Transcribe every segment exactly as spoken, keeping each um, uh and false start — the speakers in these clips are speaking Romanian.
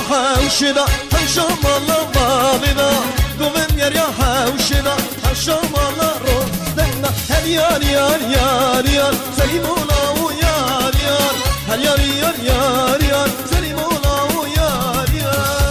حوشنا حشام الله بابنا قوم يا حوشنا حشام الله رزقنا هل يار يار يار يار سليم الله يار يار هل يار يار يار يار سليم الله يار يار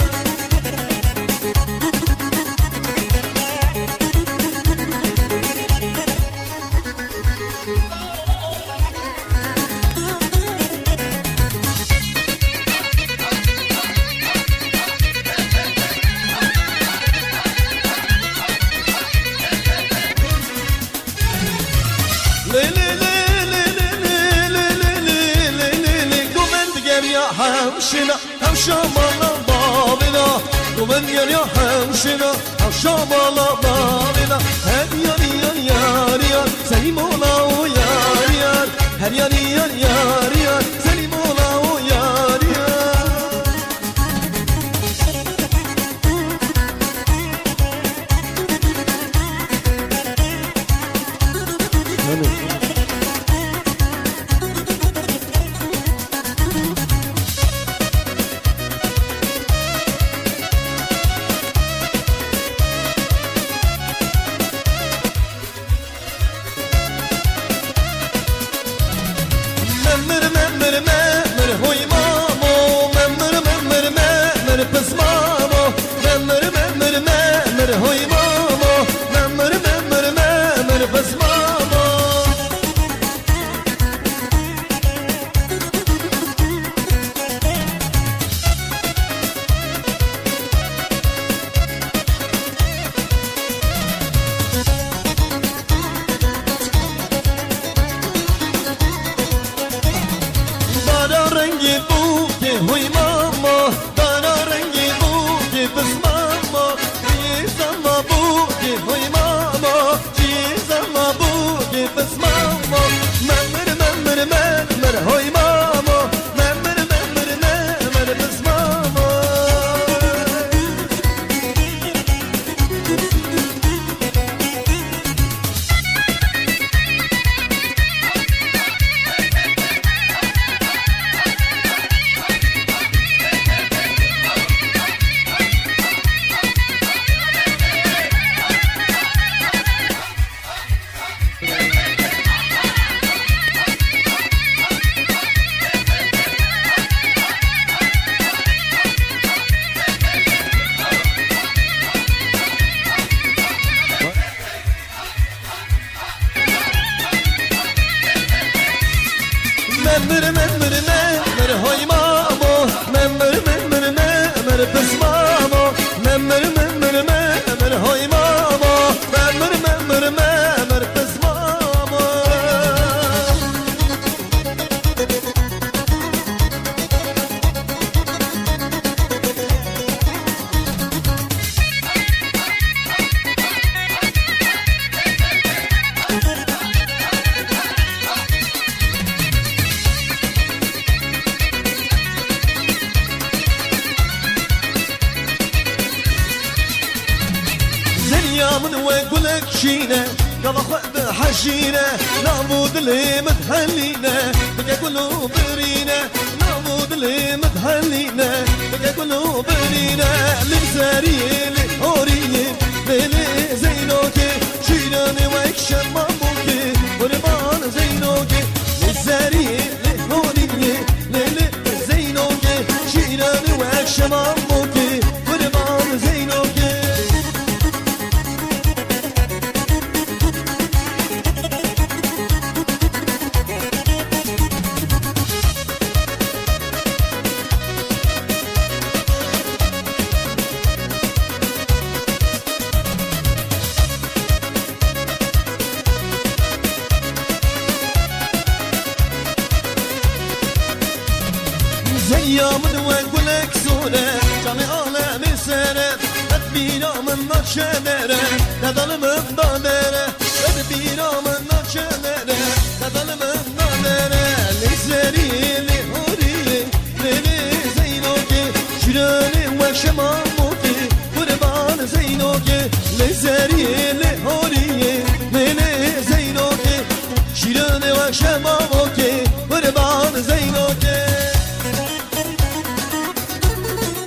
حوشنا حوشام الله بابنا قومن يا حوشنا حوشام الله بابنا هل يار يار يار يار سليم الله يار يار هل يار يار يار يار سليم الله يار يار من وقولك شينا قضى خذ حشينا نعبود اللي متهلينا بقى كله برينا نعبود اللي متهلينا بقى كله برينا لمساريه لهوريه ليلي زينوكي شيراني ويكشم ماموكي ورمان زينوكي لمساريه لهوريه ليلي زينوكي شيراني ويكشم ماموكي ورمان زينوكي من وقولك سورة جامي عالمي سنة تدبينا من نشنرة ندل من نادرة تدبينا من نشنرة ندل من نادرة لزري لهوري للي زينوكي شراني وشماموكي قربان زينوكي لزري لهوري للي زينوكي شراني وشماموكي قربان زينوكي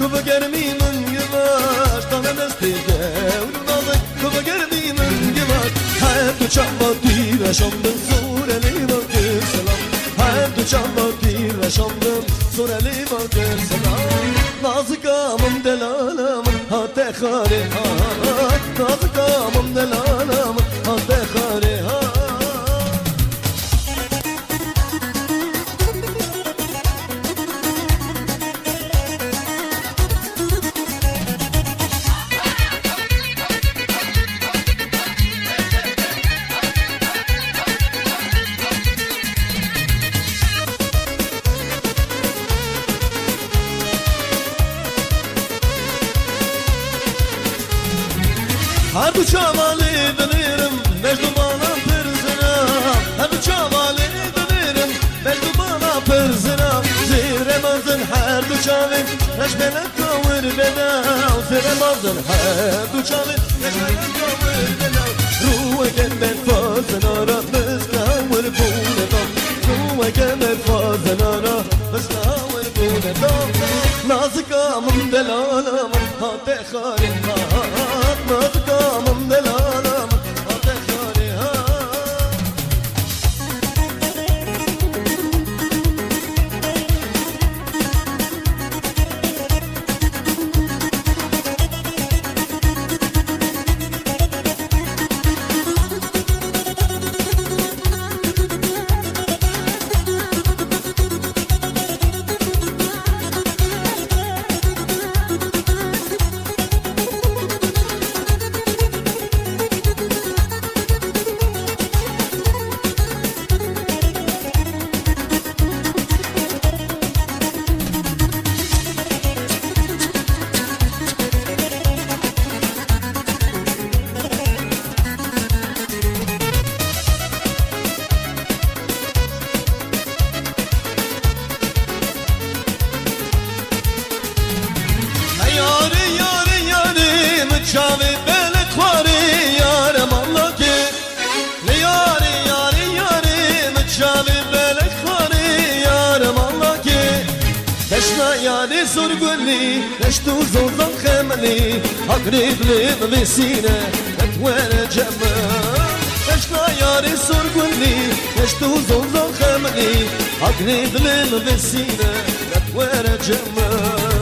كوبا قرمي من قماش طال نستيقى ونضاضك كوبا قرمي من قماش حياتو شعبتي رشم بالصورة لي بغير سلام حياتو شعبتي رشم بالصورة لي بغير سلام نازكا من دلالة من هاتي خاري هات نازكا من دلالة من هاتي خاري هات هادو چاوالی دنیرم مجدو بالا پرزنا هادو چاوالی دنیرم مجدو بالا پرزنا زیر مازن هر دو چاوی نش بلد کاور بنا زیر مازن هر دو چاوی نش بلد کاور بنا روی کمر فازنا را بس کاور بونه دام روی کمر فازنا را بس کاور بونه دام نازکا من دلالا من هات خاری هات نازکا من دلالا من هات خاری هات چاوی بل خواری یارم الله که لیاری یاری یاری مچاوی بل خواری یارم الله که دشنا یاری سرگلی دشتو زوزان خملی اقریب لیم بسینه اتوان جمال دشنا یاری سرگلی دشتو زوزان خملی اقریب لیم بسینه اتوان جمال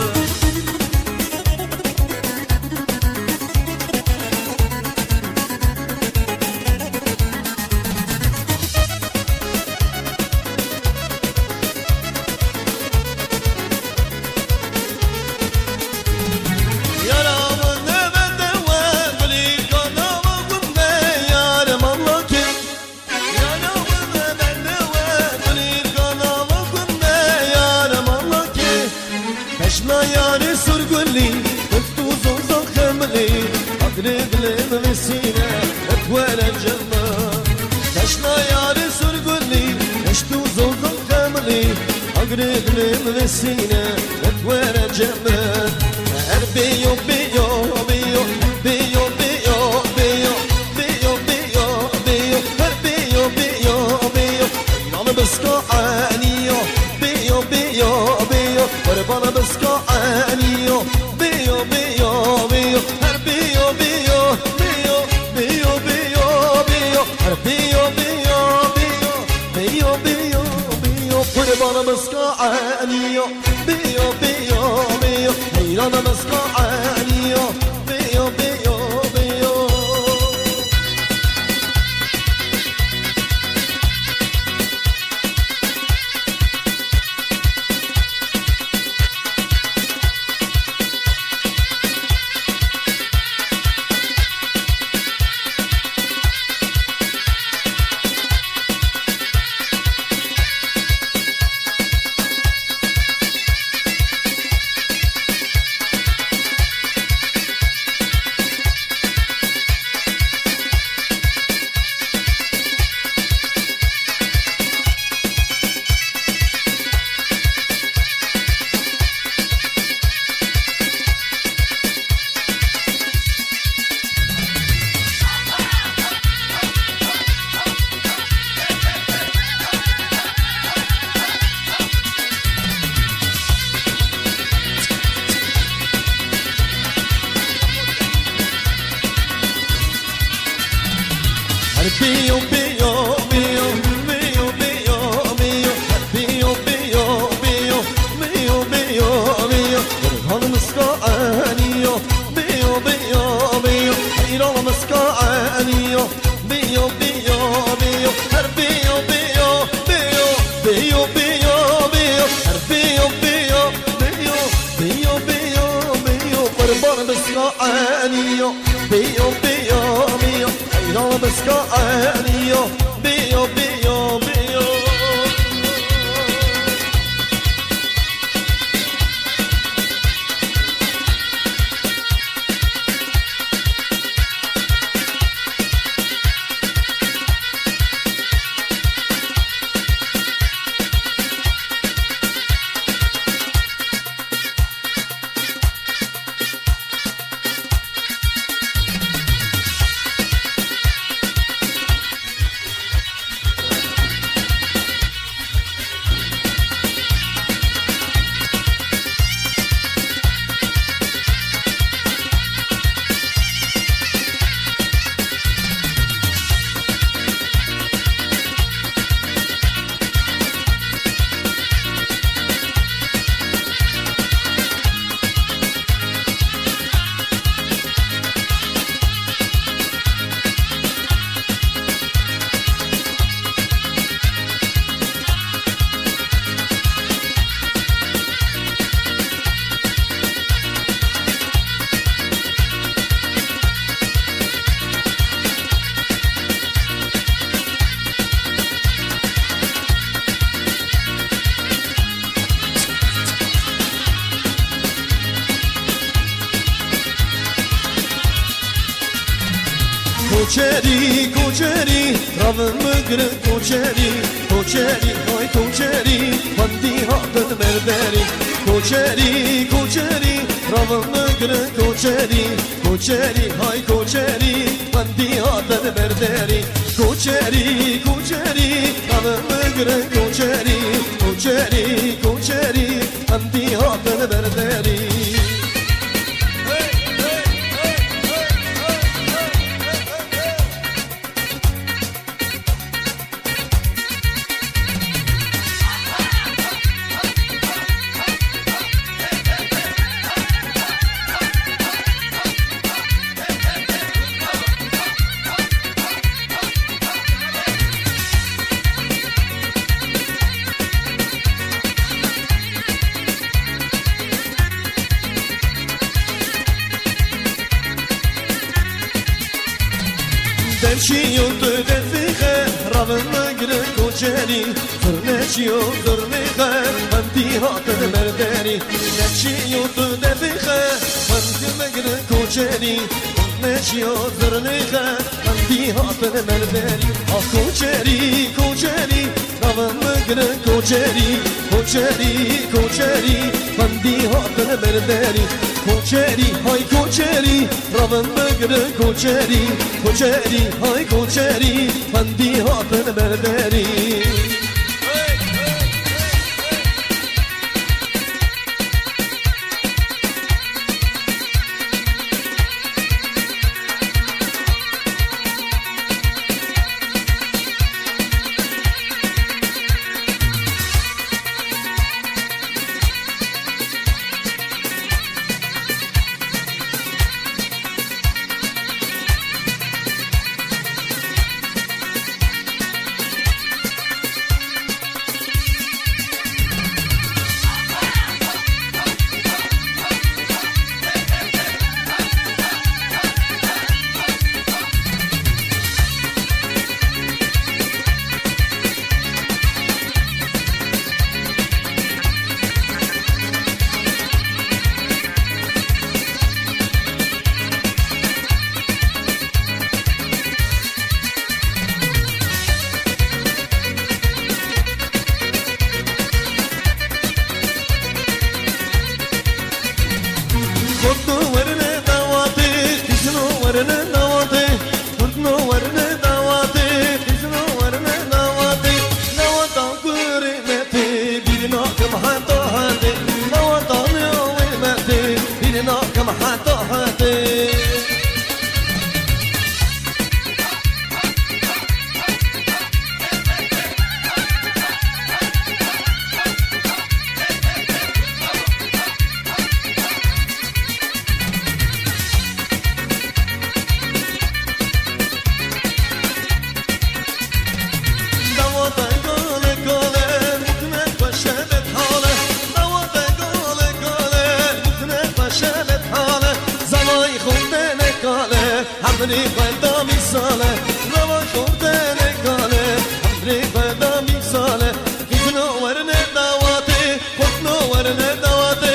یاری سرگلی دستو زوزان خملی اقریب لیم بسینه اتوان جمال دشنا یاری سرگلی دستو زوزان خملی اقریب لیم بسینه اتوان جمال هر بیو بیو بیو بیو بیو بیو بیو بیو بیو هر بیو بیو بیو نام بسکا عنیو بیو بیو بیو قربان بسکا عنیو بیو بیو بیو هر بیو بیو بیو بیو بیو بیو هر بیو بیو بیو بیو بیو بیو قربان بسکا عنیو بیو بیو بیو حیران بسکا عنیو بیو بیو بیو بيو بيو بيو بيو بيو بيو بيو بيو بيو بيو بيو بيو برهان مسكانيو بيو بيو بيو حيران مسكانيو بيو بيو بيو هر بيو بيو بيو بيو بيو بيو هر بيو بيو بيو بيو بيو بيو بربان مسكانيو بيو بيو بيو حيران مسكانيو بيو بيو بيو Koçeri, koçeri, ravın mıgrı koçeri, koçeri, hay koçeri, handi hatın berberi. Koçeri, koçeri, ravın mıgrı koçeri, koçeri, hay koçeri, handi hatın berberi. Koçeri, koçeri, ravın mıgrı koçeri, koçeri, koçeri, handi hatın berberi. Derçiyo dödefihe, ravın mıgrı koçeri, zırneçiyo zırnehe, handi hatın berberi. Derçiyo dödefihe, handi mıgrı koçeri, zırneçiyo zırnehe, handi hatın berberi. Ah koçeri, koçeri, ravın mıgrı koçeri, koçeri, koçeri, handi hatın berberi. Koçeri, hay koçeri, ravın mıgrı koçeri, koçeri, hay koçeri, handi hatın berberi. همری خدا میساله روا شورتن کاله همری خدا میساله کسنو ورنه دواته خودنو ورنه دواته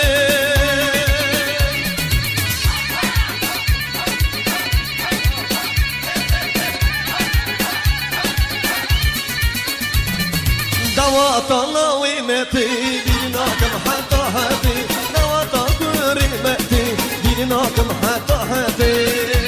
دوات الله ويمتي دينا كم حتى هاتي دوات قريبتي دينا كم حتى هاتي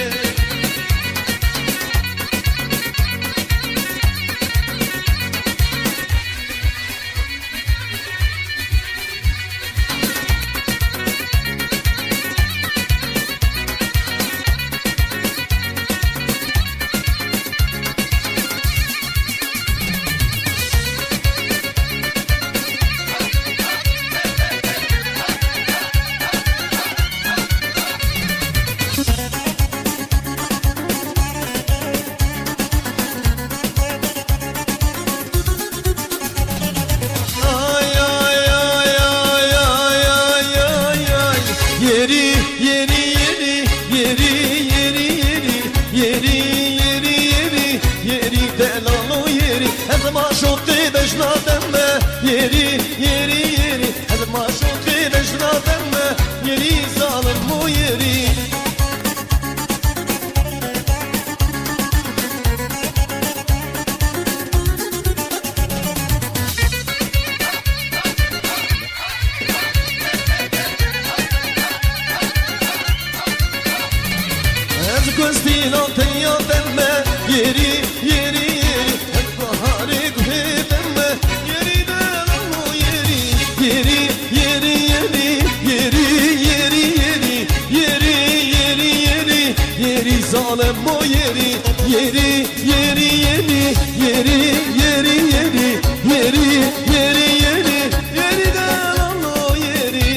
Yeri yeri yeri hadi maşuki necnatem yeri zalim mu yeri Ez kostino teyatem yeri yeri yeri hadi bahari guhetem yeri yeri yeri yeri yeri yeri yeri yeri yeri yeri zalim o yeri yeri yeri yeri yeri yeri yeri yeri yeri yeri yeri de o yeri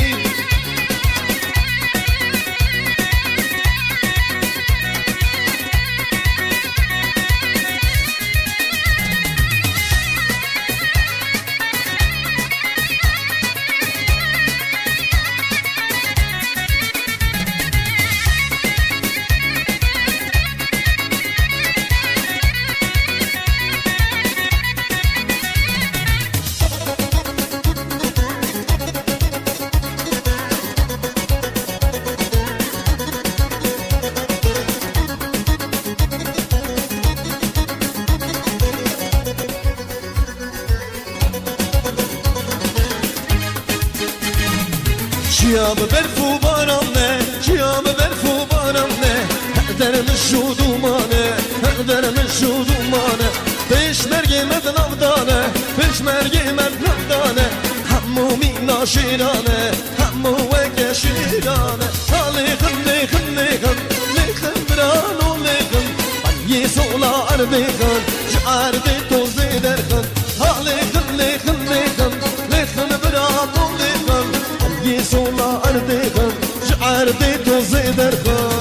Çiğam berfu baramne, çiğam berfu baramne Hedermiş şu dumane, hedermiş şu dumane Peşmerge med navdane, peşmerge med navdane Hammu mina şirane, hammu veke şirane Halikın likın likın, likın brano likın Banyi sola arbikın, şardi toz ederkın Halikın likın likın, likın brano likın يسولا أرديهم شعردي توزي درخان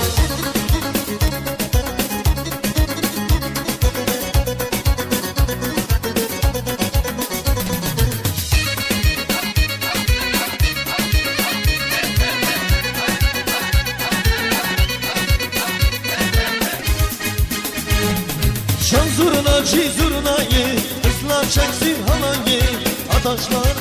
Şan zurna çi zurnayı Hızla çeksin halayı Ataşlar